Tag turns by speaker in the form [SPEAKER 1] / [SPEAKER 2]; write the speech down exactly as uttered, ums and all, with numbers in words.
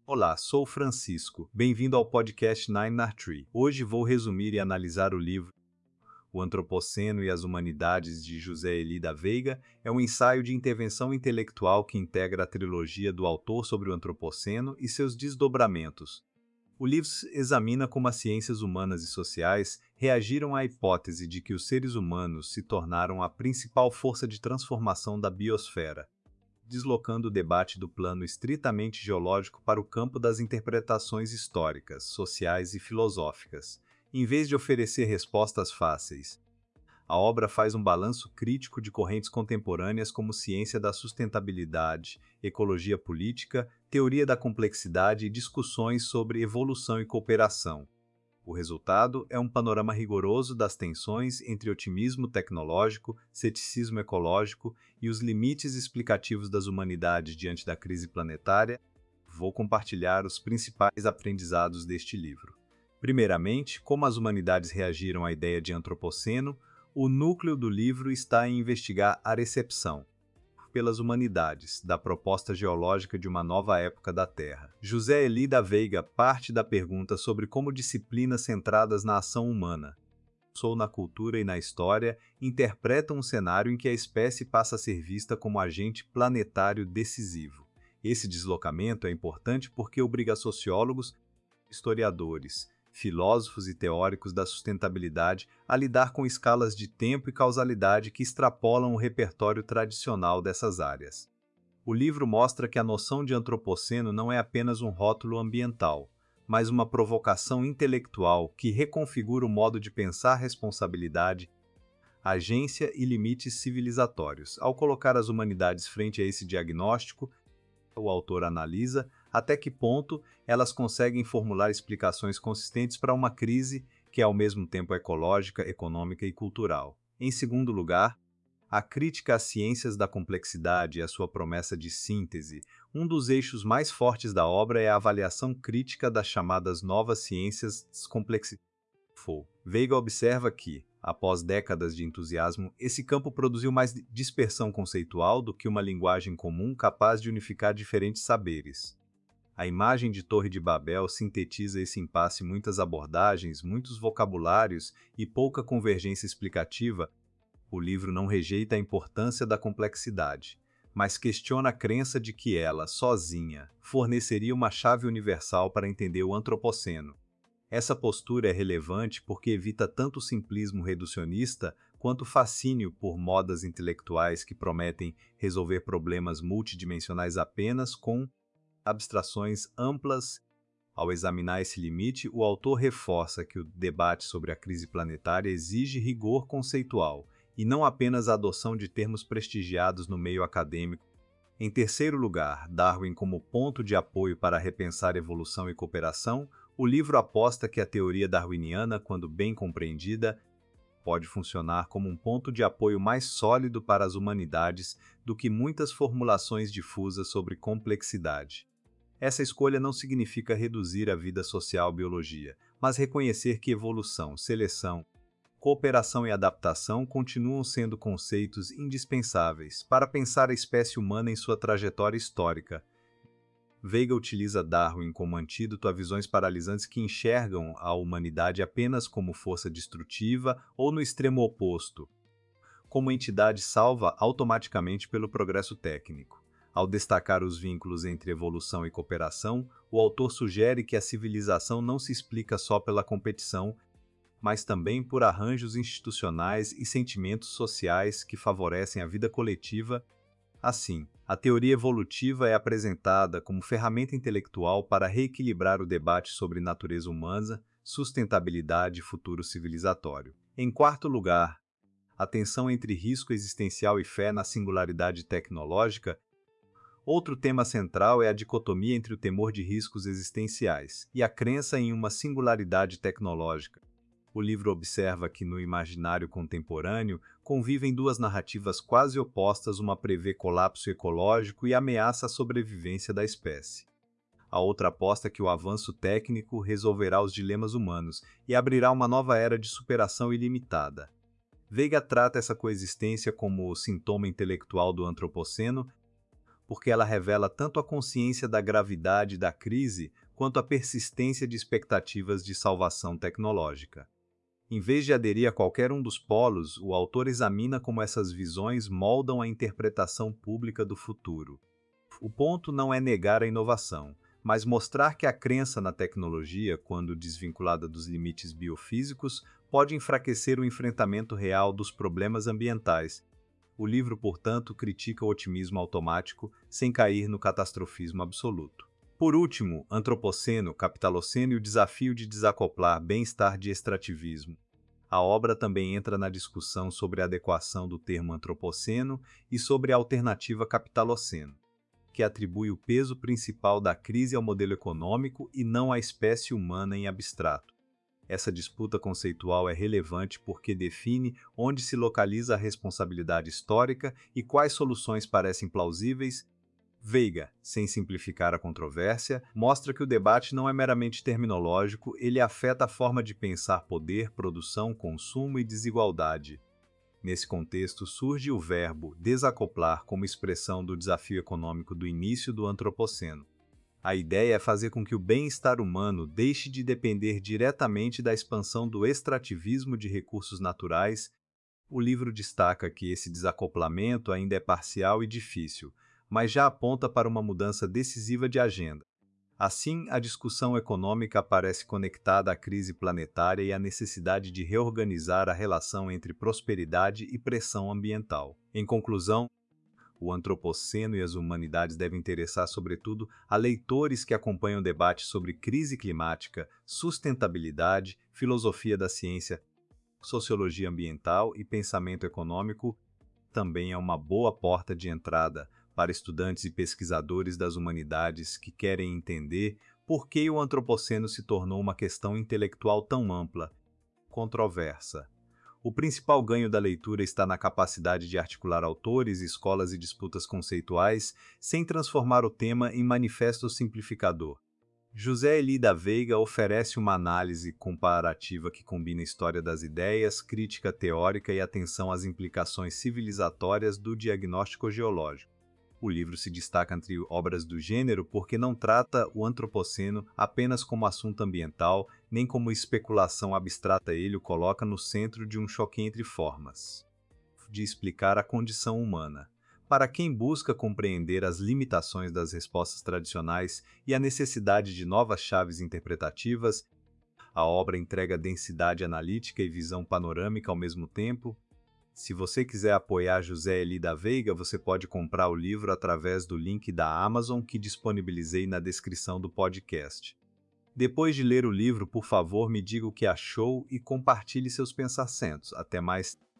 [SPEAKER 1] Olá, sou o Francisco. Bem-vindo ao podcast Nine R Tree. Hoje vou resumir e analisar o livro O Antropoceno e as Humanidades de José Eli da Veiga. É um ensaio de intervenção intelectual que integra a trilogia do autor sobre o Antropoceno e seus desdobramentos. O livro examina como as ciências humanas e sociais reagiram à hipótese de que os seres humanos se tornaram a principal força de transformação da biosfera, deslocando o debate do plano estritamente geológico para o campo das interpretações históricas, sociais e filosóficas. Em vez de oferecer respostas fáceis, a obra faz um balanço crítico de correntes contemporâneas como ciência da sustentabilidade, ecologia política, teoria da complexidade e discussões sobre evolução e cooperação. O resultado é um panorama rigoroso das tensões entre otimismo tecnológico, ceticismo ecológico e os limites explicativos das humanidades diante da crise planetária. Vou compartilhar os principais aprendizados deste livro. Primeiramente, como as humanidades reagiram à ideia de antropoceno. O núcleo do livro está em investigar a recepção pelas humanidades da proposta geológica de uma nova época da Terra. José Eli da Veiga parte da pergunta sobre como disciplinas centradas na ação humana, ou na cultura e na história, interpretam um cenário em que a espécie passa a ser vista como agente planetário decisivo. Esse deslocamento é importante porque obriga sociólogos, historiadores, filósofos e teóricos da sustentabilidade a lidar com escalas de tempo e causalidade que extrapolam o repertório tradicional dessas áreas. O livro mostra que a noção de antropoceno não é apenas um rótulo ambiental, mas uma provocação intelectual que reconfigura o modo de pensar responsabilidade, agência e limites civilizatórios. Ao colocar as humanidades frente a esse diagnóstico, o autor analisa até que ponto elas conseguem formular explicações consistentes para uma crise que é ao mesmo tempo ecológica, econômica e cultural. Em segundo lugar, a crítica às ciências da complexidade e a sua promessa de síntese. Um dos eixos mais fortes da obra é a avaliação crítica das chamadas novas ciências complexidade. Veiga observa que, após décadas de entusiasmo, esse campo produziu mais dispersão conceitual do que uma linguagem comum capaz de unificar diferentes saberes. A imagem de Torre de Babel sintetiza esse impasse: muitas abordagens, muitos vocabulários e pouca convergência explicativa. O livro não rejeita a importância da complexidade, mas questiona a crença de que ela, sozinha, forneceria uma chave universal para entender o antropoceno. Essa postura é relevante porque evita tanto o simplismo reducionista quanto o fascínio por modas intelectuais que prometem resolver problemas multidimensionais apenas com abstrações amplas. Ao examinar esse limite, o autor reforça que o debate sobre a crise planetária exige rigor conceitual e não apenas a adoção de termos prestigiados no meio acadêmico. Em terceiro lugar, Darwin como ponto de apoio para repensar evolução e cooperação. O livro aposta que a teoria darwiniana, quando bem compreendida, pode funcionar como um ponto de apoio mais sólido para as humanidades do que muitas formulações difusas sobre complexidade. Essa escolha não significa reduzir a vida social à biologia, mas reconhecer que evolução, seleção, cooperação e adaptação continuam sendo conceitos indispensáveis para pensar a espécie humana em sua trajetória histórica. Veiga utiliza Darwin como antídoto a visões paralisantes que enxergam a humanidade apenas como força destrutiva ou, no extremo oposto, como entidade salva automaticamente pelo progresso técnico. Ao destacar os vínculos entre evolução e cooperação, o autor sugere que a civilização não se explica só pela competição, mas também por arranjos institucionais e sentimentos sociais que favorecem a vida coletiva. Assim, a teoria evolutiva é apresentada como ferramenta intelectual para reequilibrar o debate sobre natureza humana, sustentabilidade e futuro civilizatório. Em quarto lugar, a tensão entre risco existencial e fé na singularidade tecnológica. Outro tema central é a dicotomia entre o temor de riscos existenciais e a crença em uma singularidade tecnológica. O livro observa que no imaginário contemporâneo convivem duas narrativas quase opostas, uma prevê colapso ecológico e ameaça a sobrevivência da espécie. A outra aposta que o avanço técnico resolverá os dilemas humanos e abrirá uma nova era de superação ilimitada. Veiga trata essa coexistência como o sintoma intelectual do antropoceno, porque ela revela tanto a consciência da gravidade da crise quanto a persistência de expectativas de salvação tecnológica. Em vez de aderir a qualquer um dos polos, o autor examina como essas visões moldam a interpretação pública do futuro. O ponto não é negar a inovação, mas mostrar que a crença na tecnologia, quando desvinculada dos limites biofísicos, pode enfraquecer o enfrentamento real dos problemas ambientais. O livro, portanto, critica o otimismo automático sem cair no catastrofismo absoluto. Por último, Antropoceno, Capitaloceno e o desafio de desacoplar bem-estar de extrativismo. A obra também entra na discussão sobre a adequação do termo antropoceno e sobre a alternativa capitaloceno, que atribui o peso principal da crise ao modelo econômico e não à espécie humana em abstrato. Essa disputa conceitual é relevante porque define onde se localiza a responsabilidade histórica e quais soluções parecem plausíveis. Veiga, sem simplificar a controvérsia, mostra que o debate não é meramente terminológico, ele afeta a forma de pensar poder, produção, consumo e desigualdade. Nesse contexto, surge o verbo desacoplar como expressão do desafio econômico do início do Antropoceno. A ideia é fazer com que o bem-estar humano deixe de depender diretamente da expansão do extrativismo de recursos naturais. O livro destaca que esse desacoplamento ainda é parcial e difícil, mas já aponta para uma mudança decisiva de agenda. Assim, a discussão econômica parece conectada à crise planetária e à necessidade de reorganizar a relação entre prosperidade e pressão ambiental. Em conclusão, o Antropoceno e as humanidades devem interessar, sobretudo, a leitores que acompanham o debate sobre crise climática, sustentabilidade, filosofia da ciência, sociologia ambiental e pensamento econômico. Também é uma boa porta de entrada para estudantes e pesquisadores das humanidades que querem entender por que o Antropoceno se tornou uma questão intelectual tão ampla, controversa. O principal ganho da leitura está na capacidade de articular autores, escolas e disputas conceituais sem transformar o tema em manifesto simplificador. José Eli da Veiga oferece uma análise comparativa que combina história das ideias, crítica teórica e atenção às implicações civilizatórias do diagnóstico geológico. O livro se destaca entre obras do gênero porque não trata o antropoceno apenas como assunto ambiental, nem como especulação abstrata. Ele o coloca no centro de um choque entre formas de explicar a condição humana. Para quem busca compreender as limitações das respostas tradicionais e a necessidade de novas chaves interpretativas, a obra entrega densidade analítica e visão panorâmica ao mesmo tempo. Se você quiser apoiar José Eli da Veiga, você pode comprar o livro através do link da Amazon que disponibilizei na descrição do podcast. Depois de ler o livro, por favor, me diga o que achou e compartilhe seus pensamentos. Até mais.